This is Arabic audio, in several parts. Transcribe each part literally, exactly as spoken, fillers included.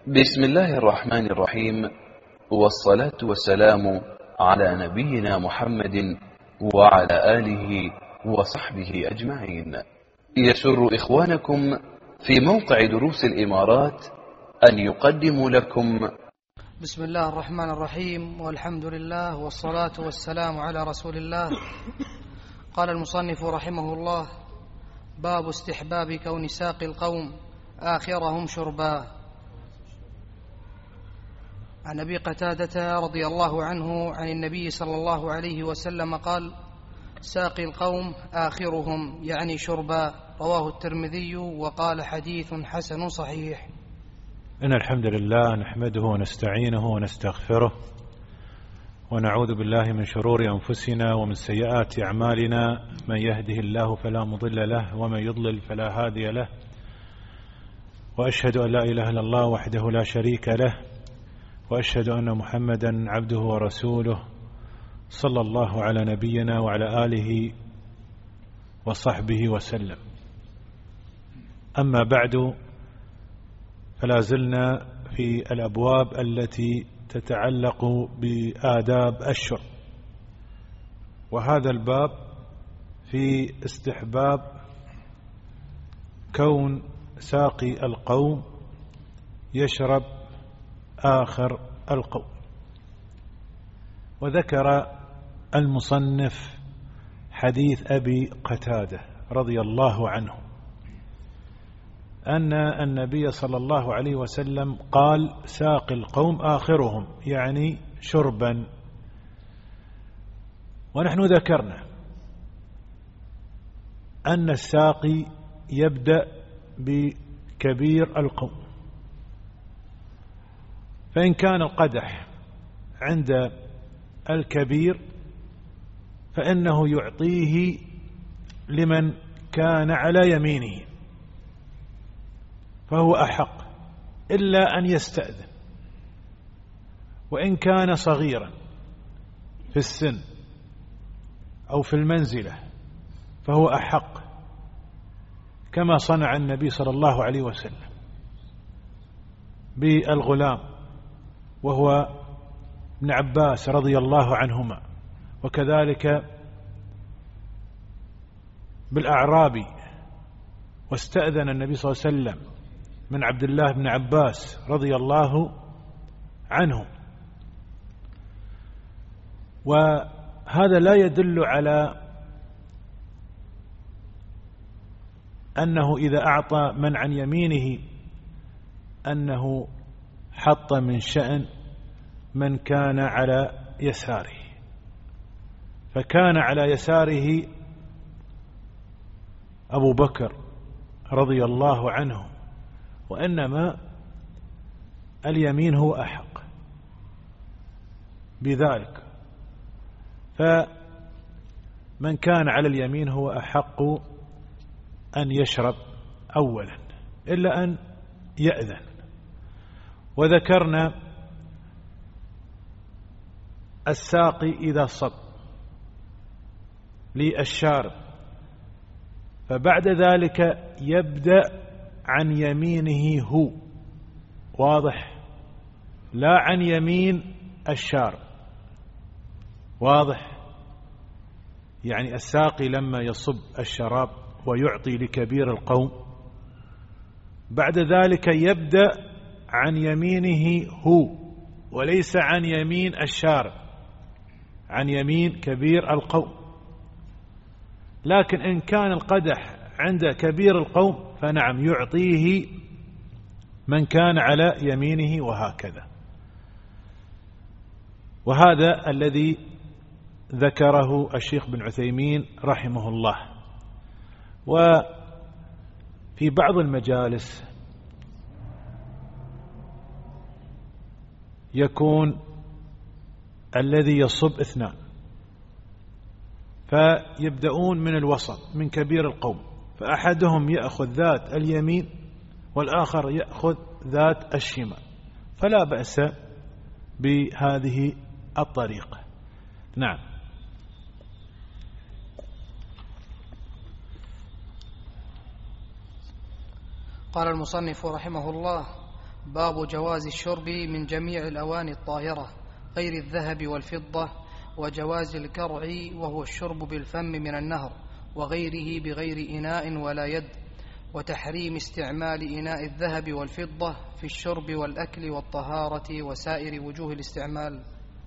بسم الله الرحمن الرحيم، والصلاة والسلام على نبينا محمد وعلى آله وصحبه أجمعين. يسر إخوانكم في موقع دروس الإمارات أن يقدموا لكم بسم الله الرحمن الرحيم، والحمد لله والصلاة والسلام على رسول الله. قال المصنف رحمه الله: باب استحباب كون ساقي القوم آخرهم شربا. عن أبي قتادة رضي الله عنه عن النبي صلى الله عليه وسلم قال: ساقي القوم آخرهم، يعني شربا. رواه الترمذي وقال حديث حسن صحيح. إن الحمد لله نحمده ونستعينه ونستغفره ونعوذ بالله من شرور أنفسنا ومن سيئات أعمالنا، من يهده الله فلا مضل له ومن يضلل فلا هادي له، وأشهد أن لا إله إلا الله وحده لا شريك له، وأشهد أن محمدا عبده ورسوله، صلى الله على نبينا وعلى آله وصحبه وسلم. أما بعد، فلا زلنا في الأبواب التي تتعلق بآداب الشرب، وهذا الباب في استحباب كون ساقي القوم يشرب آخر القوم. وذكر المصنف حديث أبي قتادة رضي الله عنه أن النبي صلى الله عليه وسلم قال: ساقي القوم آخرهم، يعني شربا. ونحن ذكرنا أن الساقي يبدأ بكبير القوم، فإن كان القدح عند الكبير فإنه يعطيه لمن كان على يمينه، فهو أحق، إلا أن يستأذن. وإن كان صغيرا في السن أو في المنزلة فهو أحق، كما صنع النبي صلى الله عليه وسلم بالغلام وهو ابن عباس رضي الله عنهما، وكذلك بالأعرابي. واستأذن النبي صلى الله عليه وسلم من عبد الله بن عباس رضي الله عنه. وهذا لا يدل على أنه إذا أعطى من عن يمينه أنه حط من شأن من كان على يساره، فكان على يساره أبو بكر رضي الله عنه، وإنما اليمين هو أحق بذلك. فمن كان على اليمين هو أحق أن يشرب أولا، إلا أن يأذن. وذكرنا الساقي إذا صب للشارب، فبعد ذلك يبدأ عن يمينه هو، واضح؟ لا عن يمين الشارب، واضح؟ يعني الساقي لما يصب الشراب ويعطي لكبير القوم، بعد ذلك يبدأ عن يمينه هو، وليس عن يمين الشارب، عن يمين كبير القوم. لكن إن كان القدح عند كبير القوم فنعم يعطيه من كان على يمينه، وهكذا. وهذا الذي ذكره الشيخ بن عثيمين رحمه الله. وفي بعض المجالس يكون الذي يصب اثنان، فيبدأون من الوسط من كبير القوم، فأحدهم يأخذ ذات اليمين والآخر يأخذ ذات الشمال، فلا بأس بهذه الطريقة. نعم. قال المصنف رحمه الله: باب جواز الشرب من جميع الأواني الطاهرة غير الذهب والفضة، وجواز الكرع وهو الشرب بالفم من النهر وغيره بغير إناء ولا يد، وتحريم استعمال إناء الذهب والفضة في الشرب والأكل والطهارة وسائر وجوه الاستعمال.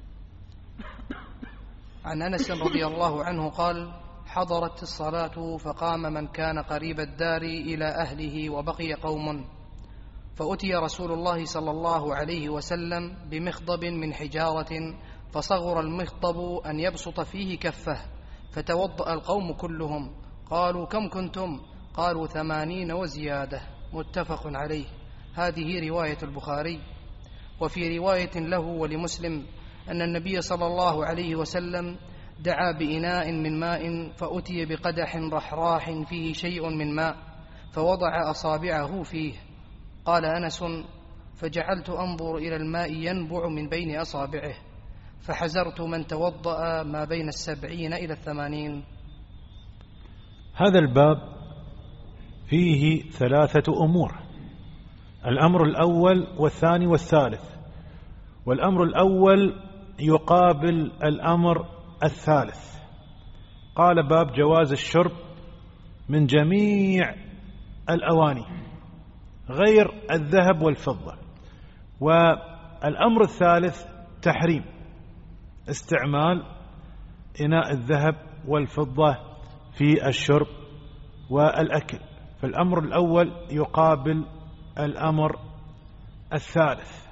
عن أنس رضي الله عنه قال: حضرت الصلاة فقام من كان قريب الدار إلى أهله وبقي قوم، فأتي رسول الله صلى الله عليه وسلم بمخضب من حجارة، فصغر المخضب أن يبسط فيه كفه، فتوضأ القوم كلهم. قالوا: كم كنتم؟ قالوا: ثمانين وزيادة. متفق عليه. هذه رواية البخاري. وفي رواية له ولمسلم أن النبي صلى الله عليه وسلم دعا بإناء من ماء، فأتي بقدح رحراح فيه شيء من ماء، فوضع أصابعه فيه. قال أنس: فجعلت أنظر إلى الماء ينبع من بين أصابعه، فحزرت من توضأ ما بين السبعين إلى الثمانين. هذا الباب فيه ثلاثة أمور: الأمر الأول والثاني والثالث، والأمر الأول يقابل الأمر الثالث. قال: باب جواز الشرب من جميع الأواني غير الذهب والفضة. والأمر الثالث تحريم استعمال إناء الذهب والفضة في الشرب والأكل. فالأمر الأول يقابل الأمر الثالث،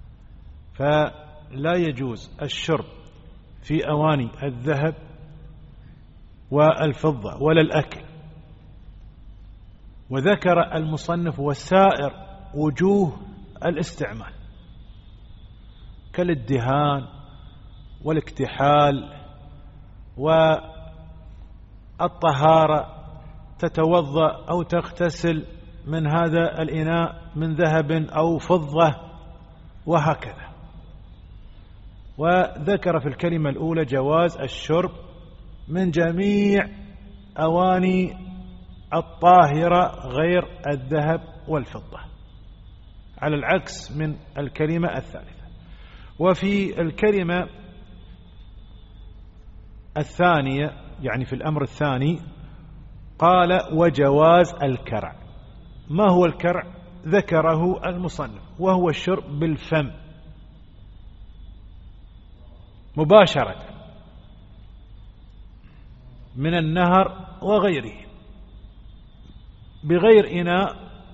فلا يجوز الشرب في أواني الذهب والفضة ولا الأكل. وذكر المصنف والسائر وجوه الاستعمال كالادهان والاكتحال والطهارة، تتوضأ أو تغتسل من هذا الإناء من ذهب أو فضة وهكذا. وذكر في الكلمة الأولى جواز الشرب من جميع أواني الطاهرة غير الذهب والفضة، على العكس من الكلمة الثالثة. وفي الكلمة الثانية يعني في الأمر الثاني قال: وجواز الكرع. ما هو الكرع؟ ذكره المصنف، وهو الشرب بالفم مباشرة من النهر وغيره بغير إناء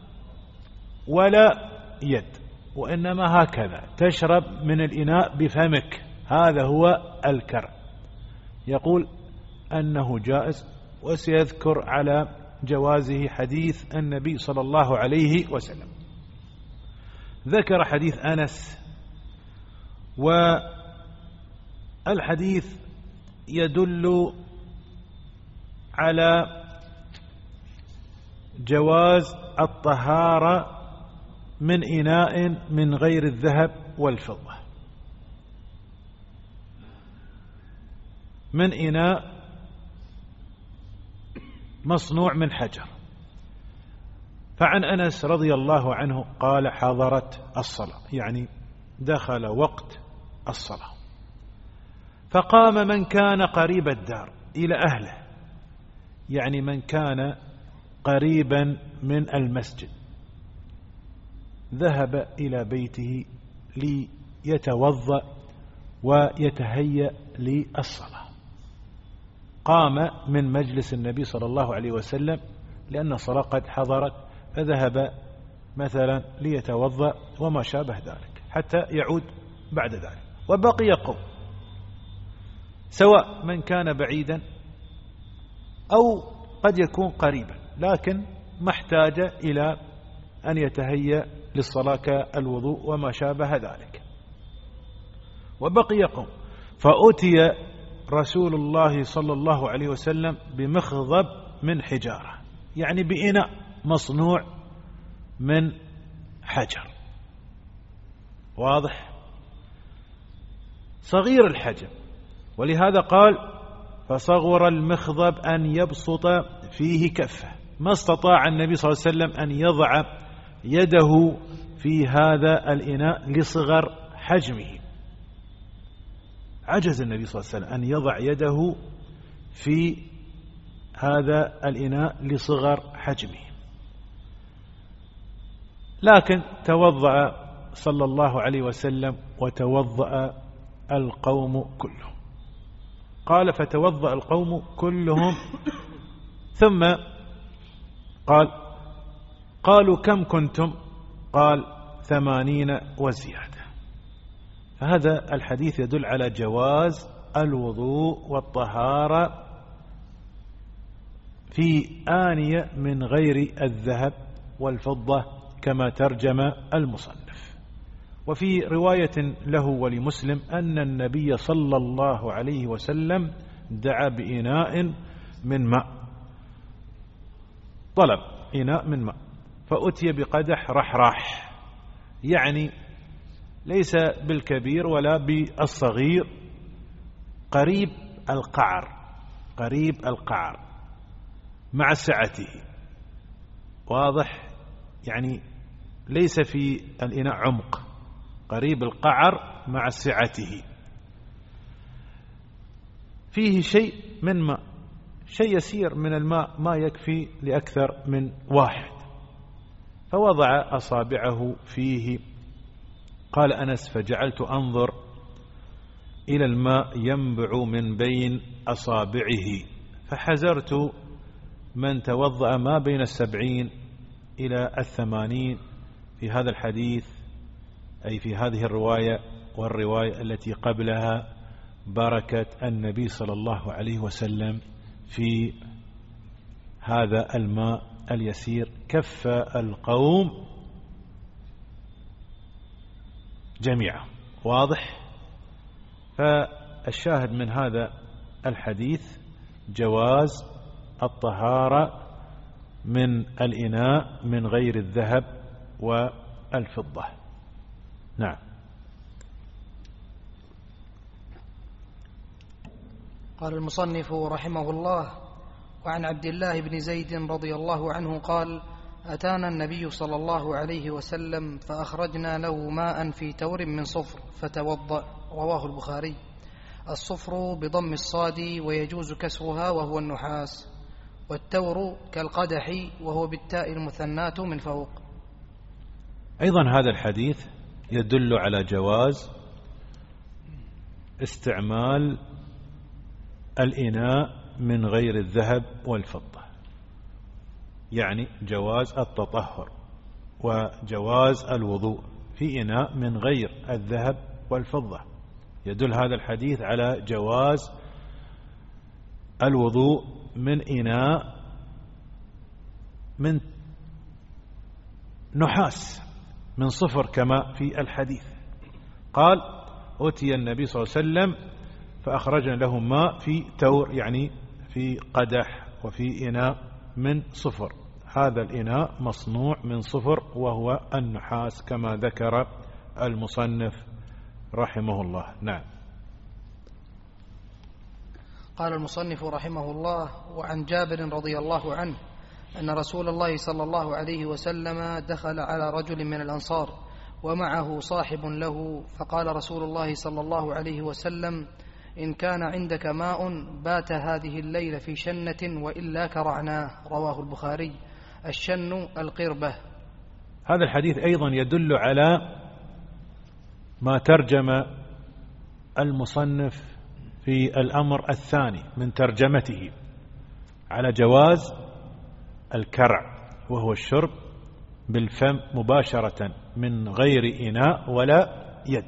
ولا يد، وإنما هكذا تشرب من الإناء بفمك. هذا هو الكرع. يقول أنه جائز، وسيذكر على جوازه حديث النبي صلى الله عليه وسلم. ذكر حديث أنس، والحديث يدل على جواز الطهارة من إناء من غير الذهب والفضة، من إناء مصنوع من حجر. فعن أنس رضي الله عنه قال: حضرت الصلاة، يعني دخل وقت الصلاة، فقام من كان قريب الدار إلى أهله، يعني من كان قريبا من المسجد، ذهب إلى بيته ليتوضأ ويتهيأ للصلاة. قام من مجلس النبي صلى الله عليه وسلم لأن الصلاة قد حضرت، فذهب مثلا ليتوضأ وما شابه ذلك حتى يعود بعد ذلك. وبقي قوم، سواء من كان بعيدا أو قد يكون قريبا، لكن ما احتاج إلى أن يتهيأ للصلاة كالوضوء وما شابه ذلك. وبقي قوم، فأتي رسول الله صلى الله عليه وسلم بمخضب من حجارة، يعني بإناء مصنوع من حجر، واضح، صغير الحجم. ولهذا قال: فصغر المخضب أن يبسط فيه كفه. ما استطاع النبي صلى الله عليه وسلم أن يضع يده في هذا الإناء لصغر حجمه. عجز النبي صلى الله عليه وسلم أن يضع يده في هذا الإناء لصغر حجمه، لكن توضأ صلى الله عليه وسلم وتوضأ القوم كلهم. قال فتوضأ القوم كلهم ثم قال قالوا كم كنتم؟ قال ثمانين وزيادة. فهذا الحديث يدل على جواز الوضوء والطهارة في آنية من غير الذهب والفضة كما ترجم المصنف. وفي رواية له ولمسلم أن النبي صلى الله عليه وسلم دعا بإناء من ماء، طلب إناء من ماء فأتي بقدح رحراح، يعني ليس بالكبير ولا بالصغير، قريب القعر، قريب القعر مع سعته، واضح؟ يعني ليس في الإناء عمق، قريب القعر مع سعته، فيه شيء من ماء، شيء يسير من الماء ما يكفي لأكثر من واحد، فوضع أصابعه فيه. قال أنس فجعلت أنظر إلى الماء ينبع من بين أصابعه فحذرت من توضأ ما بين السبعين إلى الثمانين في هذا الحديث، أي في هذه الرواية والرواية التي قبلها، بركة النبي صلى الله عليه وسلم في هذا الماء اليسير كف القوم جميعا، واضح؟ فالشاهد من هذا الحديث جواز الطهارة من الإناء من غير الذهب والفضة. نعم. قال المصنف رحمه الله: وعن عبد الله بن زيد رضي الله عنه قال: أتانا النبي صلى الله عليه وسلم فأخرجنا له ماء في تور من صفر فتوضأ. رواه البخاري. الصفر بضم الصاد ويجوز كسرها وهو النحاس، والتور كالقدح وهو بالتاء المثناة من فوق. أيضا هذا الحديث يدل على جواز استعمال الإناء من غير الذهب والفضة، يعني جواز التطهر وجواز الوضوء في إناء من غير الذهب والفضة. يدل هذا الحديث على جواز الوضوء من إناء من نحاس من صفر كما في الحديث. قال: أتي النبي صلى الله عليه وسلم فأخرجنا له ماء في تور، يعني في قدح وفي إناء من صفر. هذا الإناء مصنوع من صفر وهو النحاس كما ذكر المصنف رحمه الله. نعم. قال المصنف رحمه الله: وعن جابر رضي الله عنه أن رسول الله صلى الله عليه وسلم دخل على رجل من الأنصار ومعه صاحب له، فقال رسول الله صلى الله عليه وسلم: إن كان عندك ماء بات هذه الليلة في شنة وإلا كرعناه. رواه البخاري. الشن القربة. هذا الحديث أيضا يدل على ما ترجم المصنف في الأمر الثاني من ترجمته، على جواز الكرع وهو الشرب بالفم مباشرة من غير إناء ولا يد.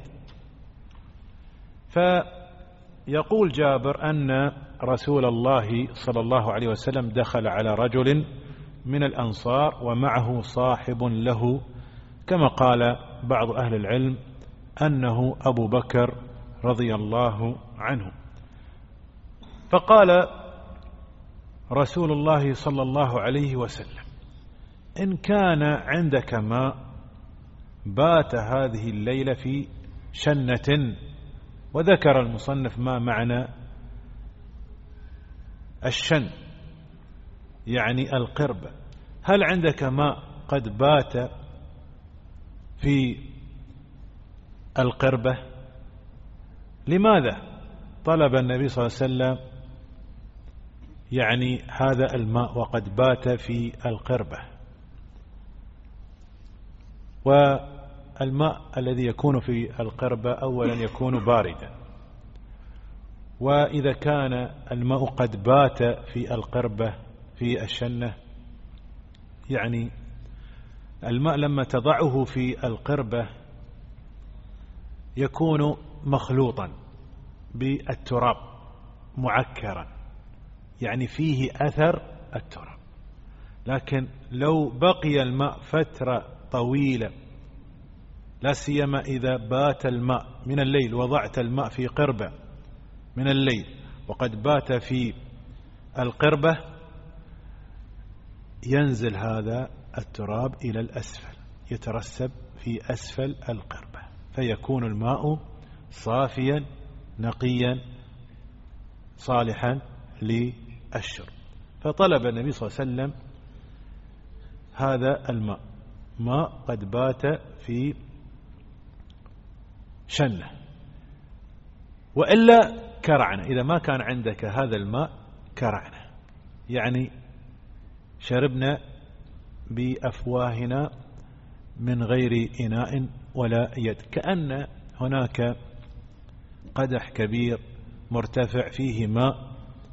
فيقول جابر أن رسول الله صلى الله عليه وسلم دخل على رجل من الأنصار ومعه صاحب له، كما قال بعض أهل العلم أنه أبو بكر رضي الله عنه. فقال رسول الله صلى الله عليه وسلم: إن كان عندك ماء بات هذه الليلة في شنة. وذكر المصنف ما معنى الشن، يعني القربة. هل عندك ماء قد بات في القربة. لماذا طلب النبي صلى الله عليه وسلم يعني هذا الماء وقد بات في القربة؟ والماء الذي يكون في القربة أولا يكون باردا، وإذا كان الماء قد بات في القربة في الشنة، يعني الماء لما تضعه في القربة يكون مخلوطا بالتراب معكرا، يعني فيه أثر التراب. لكن لو بقي الماء فترة طويلة، لا سيما إذا بات الماء من الليل، وضعت الماء في قربة من الليل وقد بات في القربة، ينزل هذا التراب إلى الأسفل، يترسب في أسفل القربة، فيكون الماء صافيا نقيا صالحا للشرب. فطلب النبي صلى الله عليه وسلم هذا الماء، ماء قد بات في شنة. وإلا كرعنا، إذا ما كان عندك هذا الماء كرعنا، يعني شربنا بأفواهنا من غير إناء ولا يد، كأن هناك قدح كبير مرتفع فيه ماء،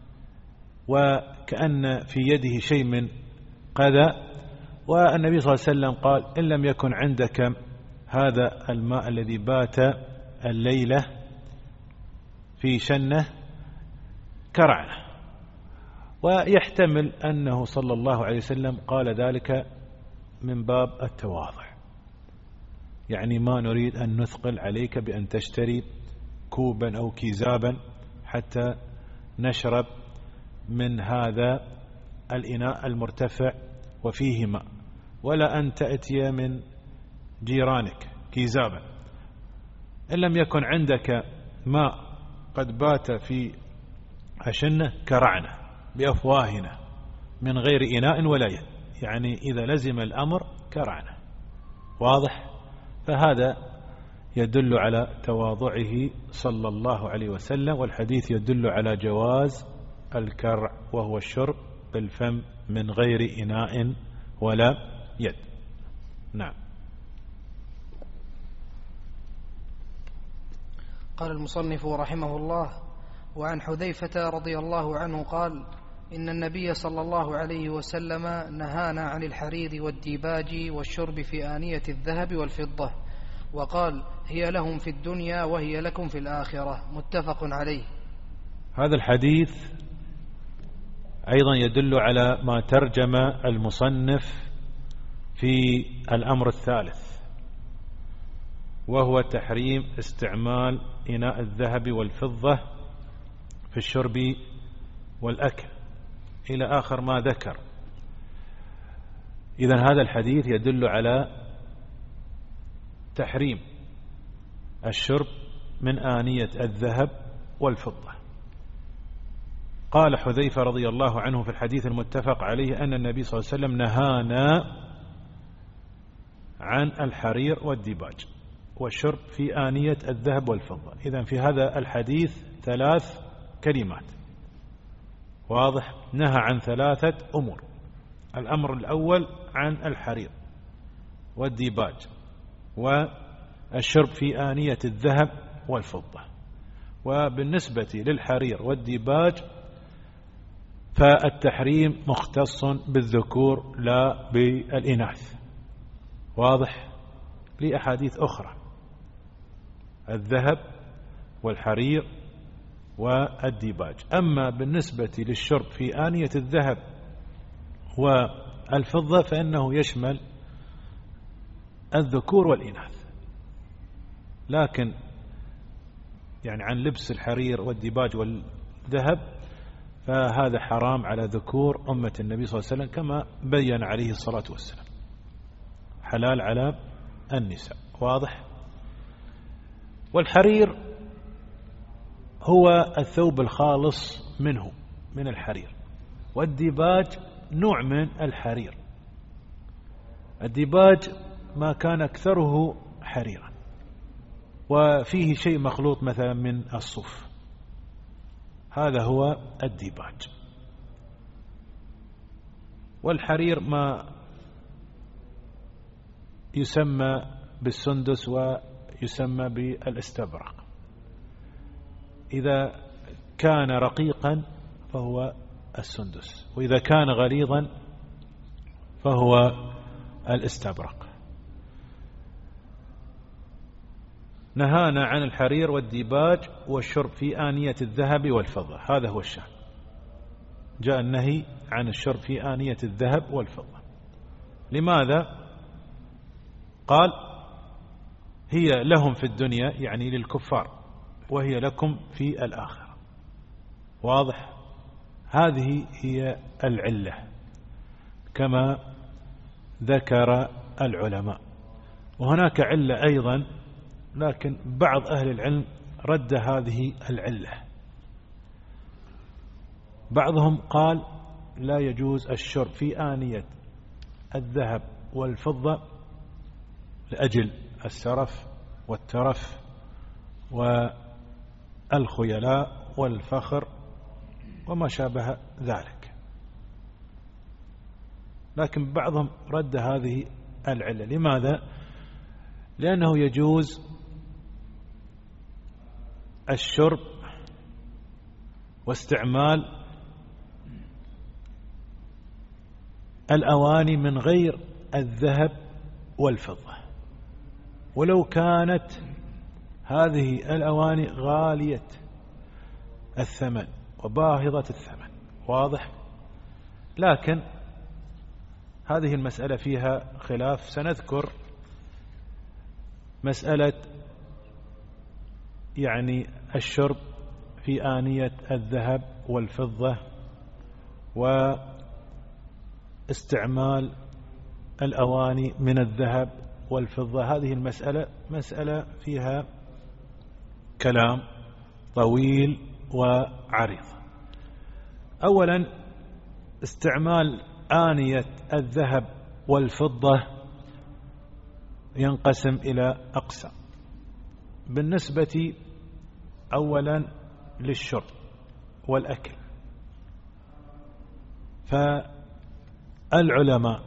وكأن في يده شيء من قذى، والنبي صلى الله عليه وسلم قال: إن لم يكن عندك هذا الماء الذي بات الليلة في شنة كرعنه. ويحتمل أنه صلى الله عليه وسلم قال ذلك من باب التواضع، يعني ما نريد أن نثقل عليك بأن تشتري كوبا أو كيزابا حتى نشرب من هذا الإناء المرتفع وفيه ماء، ولا أن تأتي من جيرانك كيزابا. إن لم يكن عندك ماء قد بات في أشنة كرعنا بأفواهنا من غير إناء ولا يد، يعني إذا لزم الأمر كرعنا. واضح؟ فهذا يدل على تواضعه صلى الله عليه وسلم، والحديث يدل على جواز الكرع، وهو الشرب بالفم من غير إناء ولا يد. نعم. قال المصنف رحمه الله: وعن حذيفة رضي الله عنه قال: إن النبي صلى الله عليه وسلم نهانا عن الحرير والديباج والشرب في آنية الذهب والفضة، وقال: هي لهم في الدنيا وهي لكم في الآخرة. متفق عليه. هذا الحديث أيضا يدل على ما ترجم المصنف في الأمر الثالث، وهو تحريم استعمال إناء الذهب والفضة في الشرب والأكل إلى آخر ما ذكر. إذن هذا الحديث يدل على تحريم الشرب من آنية الذهب والفضة. قال حذيفة رضي الله عنه في الحديث المتفق عليه أن النبي صلى الله عليه وسلم نهانا عن الحرير والديباج والشرب في آنية الذهب والفضة. إذن في هذا الحديث ثلاث كلمات. واضح؟ نهى عن ثلاثة أمور. الأمر الأول عن الحرير والديباج والشرب في آنية الذهب والفضة. وبالنسبة للحرير والديباج فالتحريم مختص بالذكور لا بالإناث. واضح؟ لأحاديث أخرى: الذهب والحرير والديباج. أما بالنسبة للشرب في آنية الذهب والفضة فإنه يشمل الذكور والإناث، لكن يعني عن لبس الحرير والديباج والذهب فهذا حرام على ذكور أمة النبي صلى الله عليه وسلم كما بين عليه الصلاة والسلام، حلال على النساء. واضح؟ والحرير هو الثوب الخالص منه من الحرير، والديباج نوع من الحرير. الديباج ما كان أكثره حريرا وفيه شيء مخلوط مثلا من الصوف، هذا هو الديباج. والحرير ما يسمى بالسندس ويسمى بالاستبرق. إذا كان رقيقا فهو السندس، وإذا كان غليظا فهو الاستبرق. نهانا عن الحرير والديباج والشرب في آنية الذهب والفضة، هذا هو الشأن. جاء النهي عن الشرب في آنية الذهب والفضة. لماذا؟ قال هي لهم في الدنيا، يعني للكفار، وهي لكم في الآخرة. واضح؟ هذه هي العلة كما ذكر العلماء. وهناك علة أيضا، لكن بعض أهل العلم رد هذه العلة. بعضهم قال لا يجوز الشرب في آنية الذهب والفضة لأجل السرف والترف والخيلاء والفخر وما شابه ذلك، لكن بعضهم رد هذه العلة. لماذا؟ لأنه يجوز الشرب واستعمال الأواني من غير الذهب والفضة، ولو كانت هذه الأواني غالية الثمن وباهظة الثمن. واضح؟ لكن هذه المسألة فيها خلاف. سنذكر مسألة يعني الشرب في آنية الذهب والفضة واستعمال الأواني من الذهب والفضة. هذه المسألة مسألة فيها كلام طويل وعريض. أولا، استعمال آنية الذهب والفضة ينقسم إلى أقسام. بالنسبة أولا للشرب والأكل، فالعلماء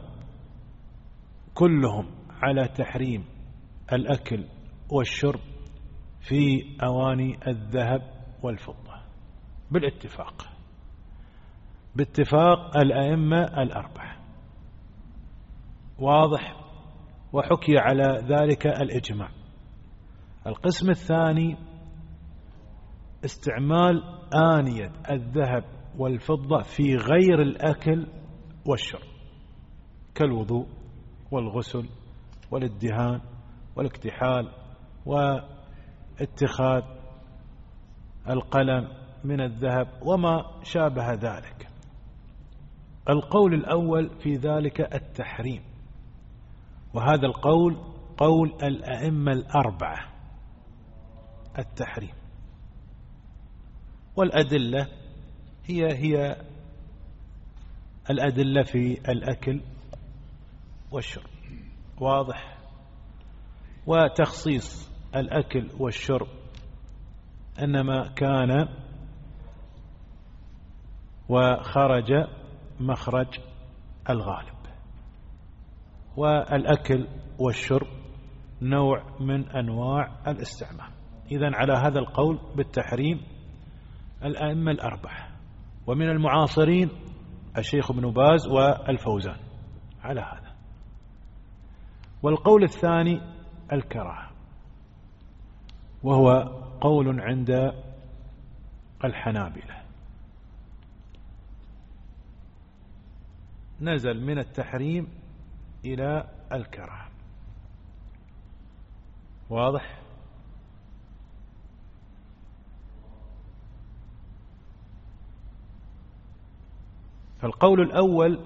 كلهم على تحريم الأكل والشرب في أواني الذهب والفضة بالاتفاق، باتفاق الأئمة الأربعة. واضح؟ وحكي على ذلك الإجماع. القسم الثاني استعمال آنية الذهب والفضة في غير الأكل والشرب، كالوضوء والغسل والادهان والاكتحال واتخاذ القلم من الذهب وما شابه ذلك. القول الأول في ذلك التحريم، وهذا القول قول الأئمة الأربعة، التحريم. والأدلة هي هي الأدلة في الأكل والشرب. واضح؟ وتخصيص الأكل والشرب إنما كان وخرج مخرج الغالب، والأكل والشرب نوع من أنواع الاستعمال. إذن على هذا القول بالتحريم الأئمة الأربعة، ومن المعاصرين الشيخ ابن باز والفوزان على هذا. والقول الثاني الكراهة، وهو قول عند الحنابلة، نزل من التحريم إلى الكراهة. واضح؟ فالقول الأول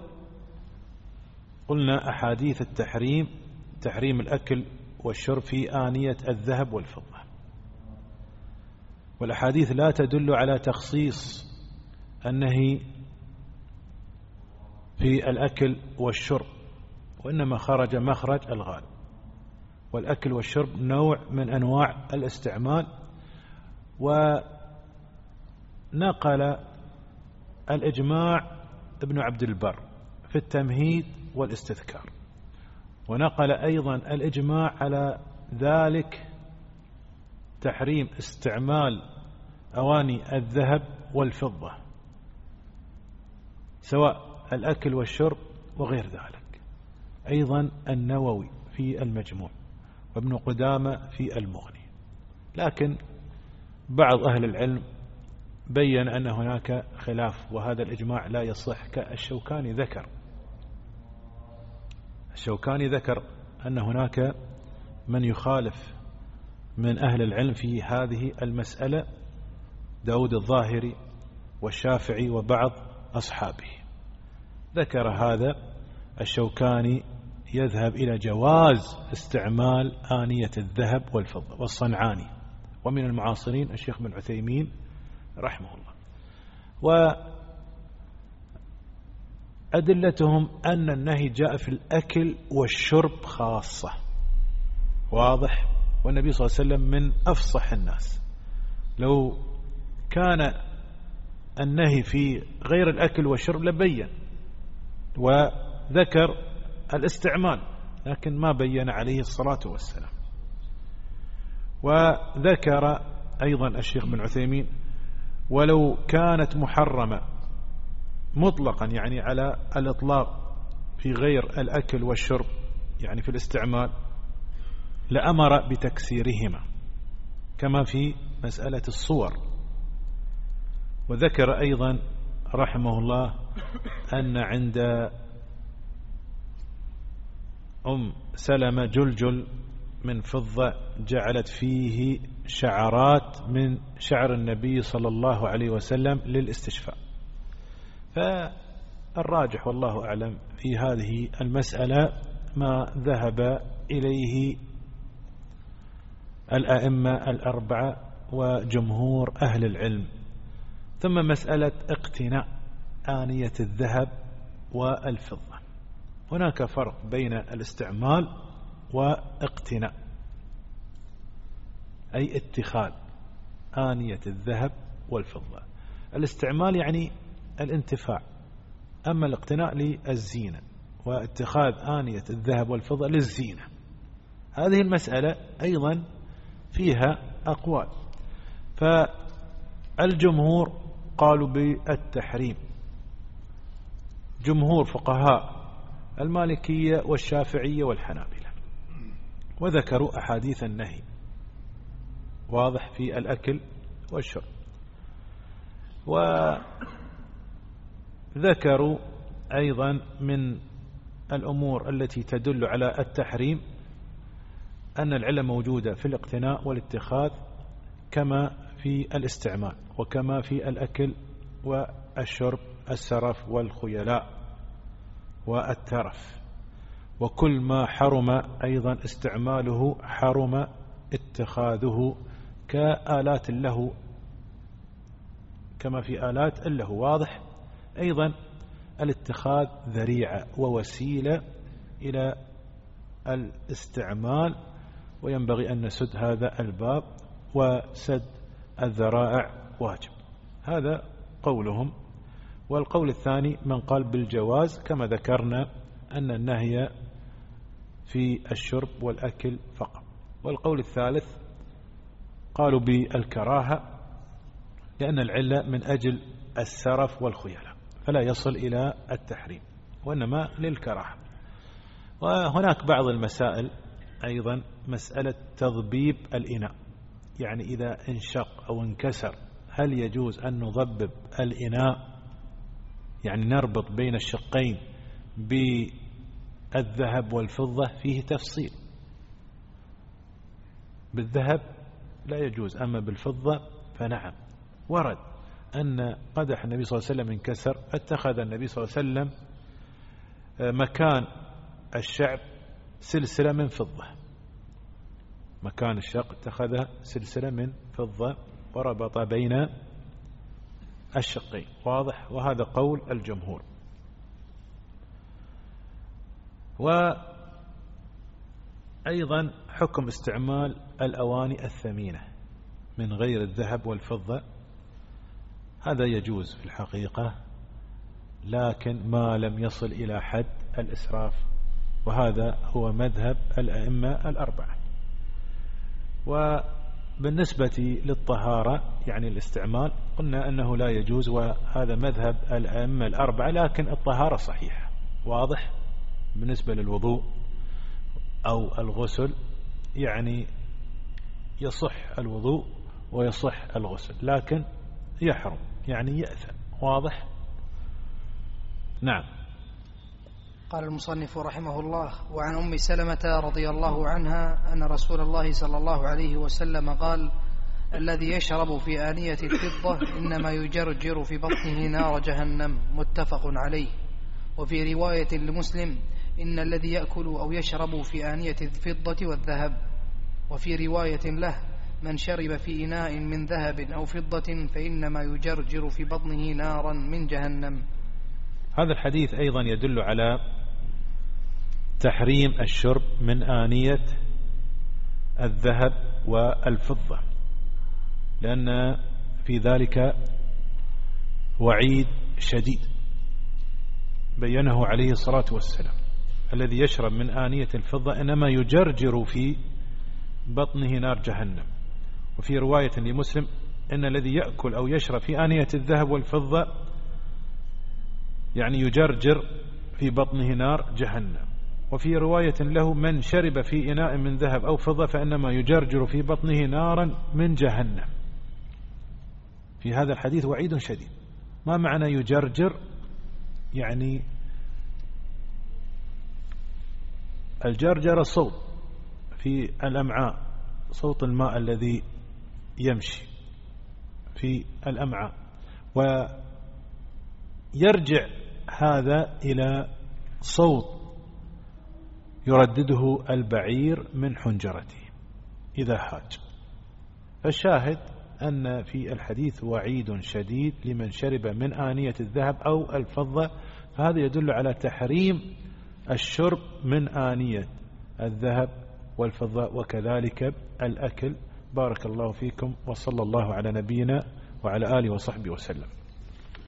قلنا أحاديث التحريم، تحريم الأكل والشرب في آنية الذهب والفضة، والأحاديث لا تدل على تخصيص النهي في الأكل والشرب، وإنما خرج مخرج الغالب. والأكل والشرب نوع من أنواع الاستعمال. ونقل الإجماع ابن عبد البر في التمهيد والاستذكار، ونقل أيضا الإجماع على ذلك تحريم استعمال أواني الذهب والفضة سواء الأكل والشرب وغير ذلك. أيضا النووي في المجموع وابن قدامة في المغني. لكن بعض أهل العلم بين أن هناك خلاف وهذا الإجماع لا يصح، كالشوكاني ذكر الشوكاني ذكر أن هناك من يخالف من أهل العلم في هذه المسألة، داود الظاهري والشافعي وبعض أصحابه. ذكر هذا الشوكاني يذهب إلى جواز استعمال آنية الذهب والفضة، والصنعاني ومن المعاصرين الشيخ بن عثيمين رحمه الله. وأدلتهم أن النهي جاء في الأكل والشرب خاصة، واضح. والنبي صلى الله عليه وسلم من أفصح الناس، لو كان النهي في غير الأكل والشرب لبين وذكر الاستعمال، لكن ما بين عليه الصلاة والسلام. وذكر أيضا الشيخ بن عثيمين ولو كانت محرمة مطلقا، يعني على الإطلاق في غير الأكل والشرب يعني في الاستعمال، لأمر بتكسيرهما كما في مسألة الصور. وذكر أيضا رحمه الله أن عند أم سلمة جلجل من فضة جعلت فيه شعرات من شعر النبي صلى الله عليه وسلم للاستشفاء. فالراجح والله أعلم في هذه المسألة ما ذهب إليه الأئمة الأربعة وجمهور أهل العلم. ثم مسألة اقتناء آنية الذهب والفضة، هناك فرق بين الاستعمال واقتناء، أي اتخاذ آنية الذهب والفضة. الاستعمال يعني الانتفاع، أما الاقتناء للزينة، واتخاذ آنية الذهب والفضة للزينة. هذه المسألة أيضا فيها أقوال، فالجمهور قالوا بالتحريم، جمهور فقهاء المالكية والشافعية والحنابلة، وذكروا أحاديث النهي واضح في الأكل والشرب. وذكروا أيضا من الأمور التي تدل على التحريم أن العلة موجودة في الاقتناء والاتخاذ كما في الاستعمال، وكما في الأكل والشرب، السرف والخيلاء والترف. وكل ما حرم أيضا استعماله حرم اتخاذه، كآلات اللهو كما في آلات اللهو، واضح. أيضا الاتخاذ ذريعة ووسيلة إلى الاستعمال، وينبغي أن نسد هذا الباب، وسد الذرائع واجب. هذا قولهم. والقول الثاني من قال بالجواز كما ذكرنا أن النهي في الشرب والأكل فقط. والقول الثالث قالوا بالكراهة، لأن العلة من أجل السرف والخيلاء، فلا يصل إلى التحريم، وإنما للكراهة. وهناك بعض المسائل أيضا، مسألة تضبيب الإناء، يعني إذا انشق أو انكسر هل يجوز أن نضبب الإناء، يعني نربط بين الشقين بالذهب والفضة؟ فيه تفصيل. بالذهب لا يجوز، أما بالفضة فنعم. ورد أن قدح النبي صلى الله عليه وسلم انكسر، اتخذ النبي صلى الله عليه وسلم مكان الشعب سلسلة من فضة، مكان الشق اتخذها سلسلة من فضة وربط بين الشقين، واضح. وهذا قول الجمهور. أيضا حكم استعمال الأواني الثمينة من غير الذهب والفضة، هذا يجوز في الحقيقة، لكن ما لم يصل إلى حد الإسراف، وهذا هو مذهب الأئمة الأربعة. وبالنسبة للطهارة يعني الاستعمال قلنا أنه لا يجوز، وهذا مذهب الأئمة الأربعة، لكن الطهارة صحيحة واضح. بالنسبة للوضوء أو الغسل يعني يصح الوضوء ويصح الغسل، لكن يحرم يعني يأثم، واضح. نعم. قال المصنف رحمه الله: وعن أم سلمة رضي الله عنها أن رسول الله صلى الله عليه وسلم قال: الذي يشرب في آنية الفضة إنما يجرجر في بطنه نار جهنم، متفق عليه. وفي رواية لمسلم: إن الذي يأكل أو يشرب في آنية الفضة والذهب. وفي رواية له: من شرب في إناء من ذهب أو فضة فإنما يجرجر في بطنه نارا من جهنم. هذا الحديث أيضا يدل على تحريم الشرب من آنية الذهب والفضة، لأن في ذلك وعيد شديد بينه عليه الصلاة والسلام: الذي يشرب من آنية الفضة إنما يجرجر في بطنه نار جهنم. وفي رواية لمسلم: إن الذي يأكل أو يشرب في آنية الذهب والفضة يعني يجرجر في بطنه نار جهنم. وفي رواية له: من شرب في إناء من ذهب أو فضة فإنما يجرجر في بطنه نارا من جهنم. في هذا الحديث وعيد شديد. ما معنى يجرجر؟ يعني الجرجر الصوت في الأمعاء، صوت الماء الذي يمشي في الأمعاء، ويرجع هذا إلى صوت يردده البعير من حنجرته إذا حاج. فالشاهد أن في الحديث وعيد شديد لمن شرب من آنية الذهب أو الفضة، فهذا يدل على تحريم الشرب من آنية الذهب والفضة، وكذلك الأكل. بارك الله فيكم، وصلى الله على نبينا وعلى آله وصحبه وسلم.